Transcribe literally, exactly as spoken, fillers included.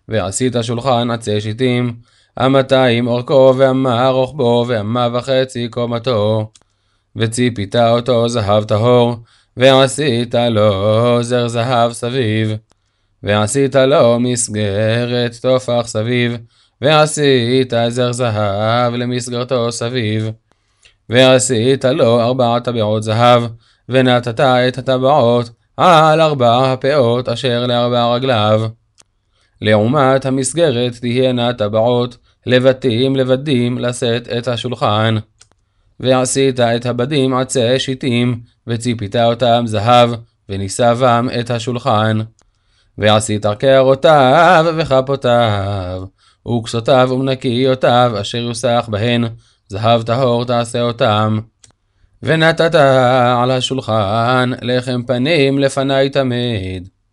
ועשית שולחן עצי שיטים, אמתיים אורכו ואמה רוחבו ואמה וחצי קומתו, וציפית אותו זהב טהור, ועשית לו זר זהב סביב, ועשית לו מסגרת תופח סביב, ועשית זר זהב למסגרתו סביב, ועשית לו ארבע טבעות זהב, ונתת את הטבעות על ארבע הפאות אשר לארבע רגליו. לעומת המסגרת תהיינה טבעות לבתים לבדים לשאת את השולחן. ועשית את הבדים עצי שיטים, וציפית אותם זהב, וניסבם את השולחן. ועשית קערותיו וכפותיו, וכסותיו ומנקיותיו אשר יוסח בהן, זהב טהור תעשה אותם. ונתת על השולחן לחם פנים לפני תמיד.